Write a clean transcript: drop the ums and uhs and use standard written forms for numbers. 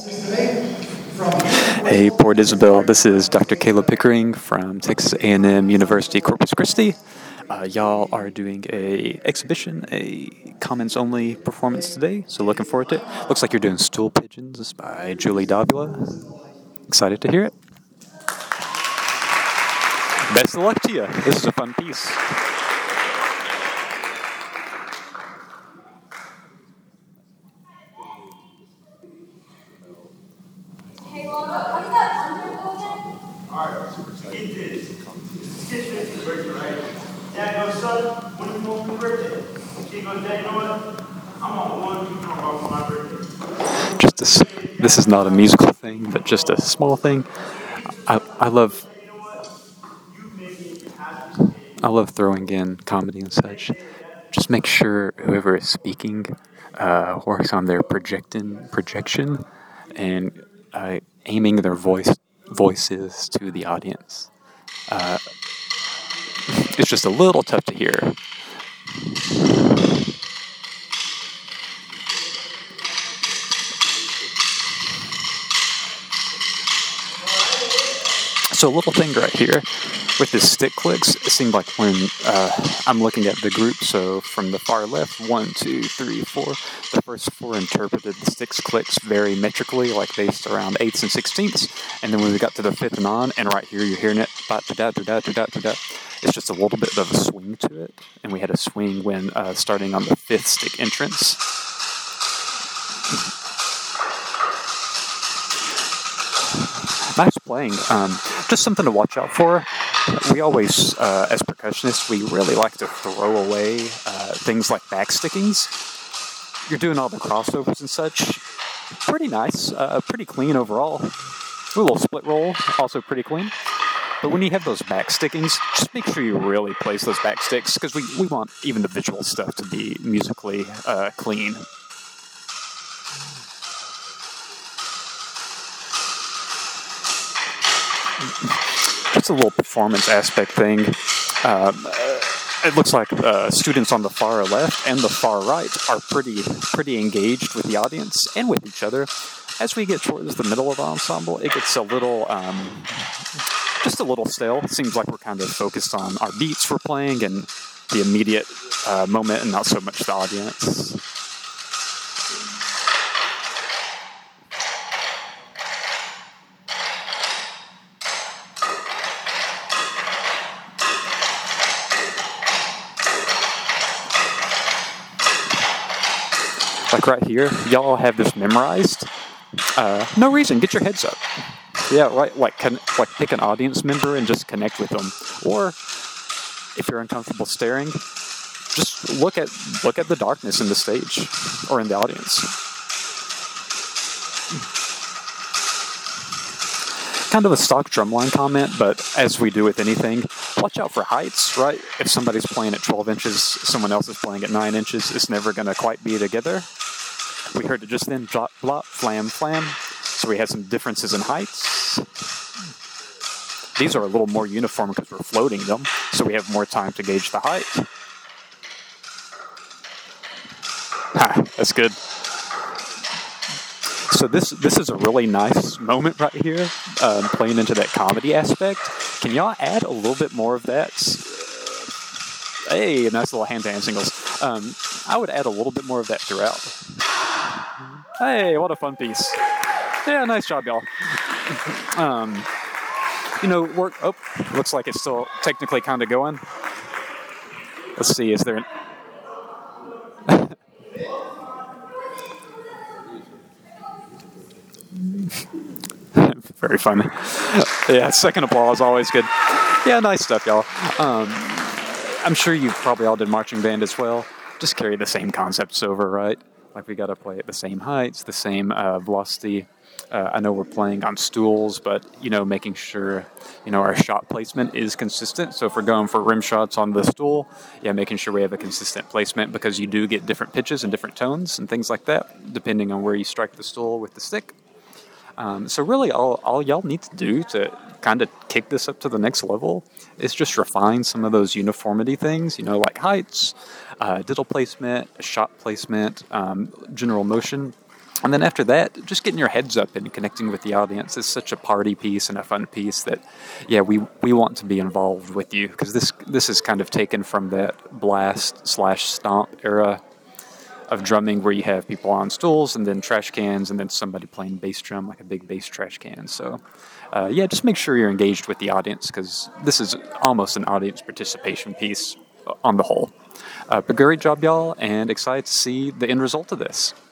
Hey, Port Isabel. This is Dr. Caleb Pickering from Texas A&M University Corpus Christi. Y'all are doing a exhibition, a comments-only performance today, so looking forward to it. Looks like you're doing Stool Pigeons by Julie Davila. Excited to hear it. Best of luck to you. This is a fun piece. Hey, well, what is that wonderful again? Alright, eat this. Get this is birthday, right? Dad goes, son, when are you going for your birthday? She goes, Dad, you know what? I'm on one, you talking about for my birthday. This is not a musical thing, but just a small thing. I love throwing in comedy and such. Just make sure whoever is speaking works on their projection and aiming their voices to the audience. It's just a little tough to hear. So a little thing right here with the stick clicks, it seemed like when I'm looking at the group, so from the far left, 1, 2, 3, 4, the first 4 interpreted the sticks clicks very metrically, like based around 8ths and 16ths, and then when we got to the 5th and on, and right here you're hearing it, it's just a little bit of a swing to it, and we had a swing when starting on the 5th stick entrance. Nice playing. Just something to watch out for. We always, as percussionists, we really like to throw away things like backstickings. You're doing all the crossovers and such. Pretty nice. Pretty clean overall. A little split roll, also pretty clean. But when you have those backstickings, just make sure you really place those backsticks, because we want even the visual stuff to be musically clean. Just a little performance aspect thing. It looks like students on the far left and the far right are pretty engaged with the audience and with each other. As we get towards the middle of the ensemble, it gets a little, just a little stale. It seems like we're kind of focused on our beats we're playing and the immediate moment and not so much the audience. Like right here, y'all have this memorized. No reason, get your heads up. Yeah, right. Like pick an audience member and just connect with them. Or if you're uncomfortable staring, just look at the darkness in the stage or in the audience. Kind of a stock drumline comment, but as we do with anything, watch out for heights, right? If somebody's playing at 12 inches, someone else is playing at 9 inches, it's never going to quite be together. We heard it just then, drop, blop, flam, flam. So we had some differences in heights. These are a little more uniform because we're floating them, so we have more time to gauge the height. That's good. So this is a really nice moment right here, playing into that comedy aspect. Can y'all add a little bit more of that? Hey, nice little hand-to-hand singles. I would add a little bit more of that throughout. Hey, what a fun piece. Yeah, nice job, y'all. Looks like it's still technically kind of going. Let's see, is there an... Very fun. Yeah, second applause, always good. Yeah, nice stuff, y'all. I'm sure you probably all did marching band as well. Just carry the same concepts over, right? Like we got to play at the same heights, the same velocity. I know we're playing on stools, but, making sure, our shot placement is consistent. So if we're going for rim shots on the stool, making sure we have a consistent placement, because you do get different pitches and different tones and things like that, depending on where you strike the stool with the stick. So really all y'all need to do to kind of kick this up to the next level is just refine some of those uniformity things, like heights, diddle placement, shot placement, general motion. And then after that, just getting your heads up and connecting with the audience is such a party piece and a fun piece that, yeah, we want to be involved with you, because this is kind of taken from that blast/stomp era of drumming where you have people on stools and then trash cans and then somebody playing bass drum, like a big bass trash can. So, yeah, just make sure you're engaged with the audience, because this is almost an audience participation piece on the whole. But great job, y'all, and excited to see the end result of this.